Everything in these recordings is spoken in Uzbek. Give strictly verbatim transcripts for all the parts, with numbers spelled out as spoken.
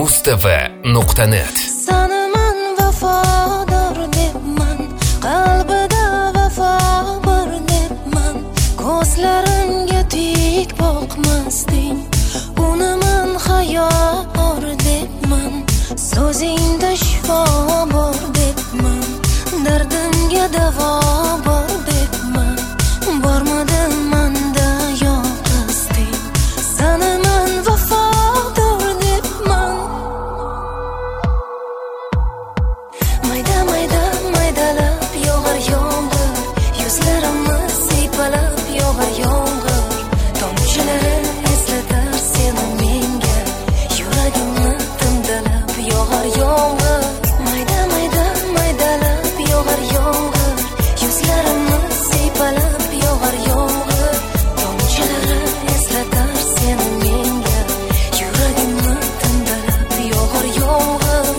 mustv nuqta net. Sanaman vafodor debman, qalbida vafo bor debman. Ko'zlarimga tik boqmasding, unaman hayo bor debman. So'zingda shifo bor debman, dardimga davo bor debman. Bormadim manda yo'q qasding, sanaman vafodor debman. Mayda mayda maydalab yog'ar yomg'ir, yuzlarimni siypalab yog'ar yomg'ir. Tomchilari eslatar seni menga, yuragimni timdalab yog'ar yomg'ir. Mayda mayda maydalab yog'ar yomg'ir, yuzlarimni siypalab yog'ar yomg'ir. Tomchilari eslatar seni menga, yuragimni timdalab yog'ar yomg'ir.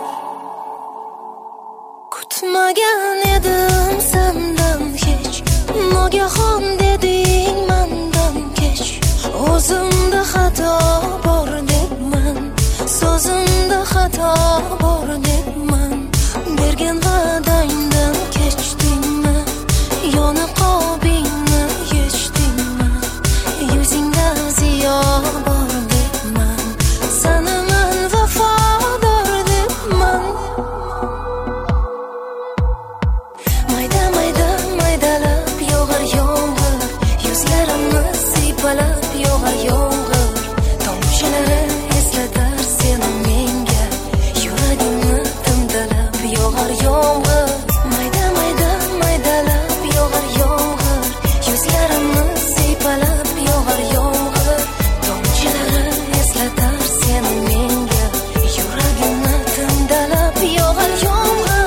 Kutmagan edim sendan hech, nogahon deding mendan kech. O'zimda xato bor debman, so'zimda xato bor debman. Bergan va'dangdan kechdingmi, yoni qobingni yechdingmi? Yuzingda ziyo bor debman, sanaman vafodor debman. Mayda mayda maydalab yog'ar yomg'ir, yuzlarimni siypalab yog'ar yomg'ir. Tomchilari eslatar seni menga, yuragimni timdalab yog'ar yomg'ir. Mayda mayda maydalab yog'ar yomg'ir, yuzlarimni siypalab yog'ar yomg'ir. Tomchilari eslatar seni menga, yuragimni timdalab yog'ar yomg'ir.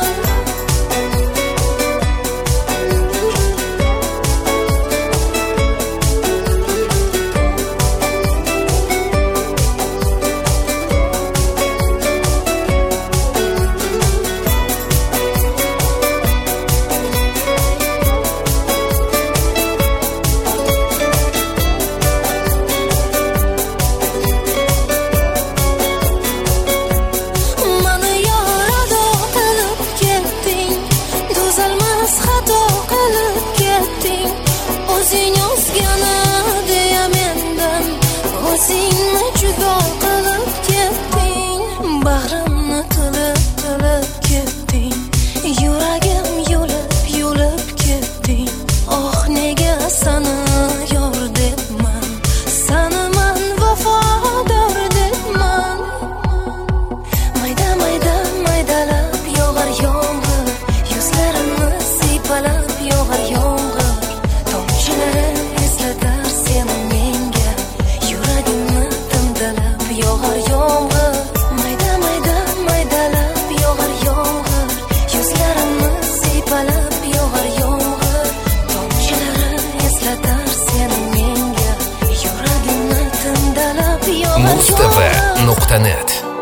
Mani yorado qilib ketding, tuzalmas xato qilib ketding. O'zing o'zgani deya mendan, o'zingni judo qilib ketding. Bag'rimni tilib tilib ketding, yuragim yulib yulib ketding. Oh nega sani yor debman, sanaman vafodor debman. Mayda mayda maydalab yog'ar yomg'ir, yuzlarimni siypalab yog'ar yomg'ir. Tomchilari eslatar seni menga, yuragimni timdalab yog'ar yomg'ir. Mayda mayda maydalab yog'ar yomg'ir, yuzlarimni siypalab yog'ar yomg'ir. Tomchilari eslatar seni menga, yuragimni timdalab yog'ar mustv yomg'ir. nuqta net.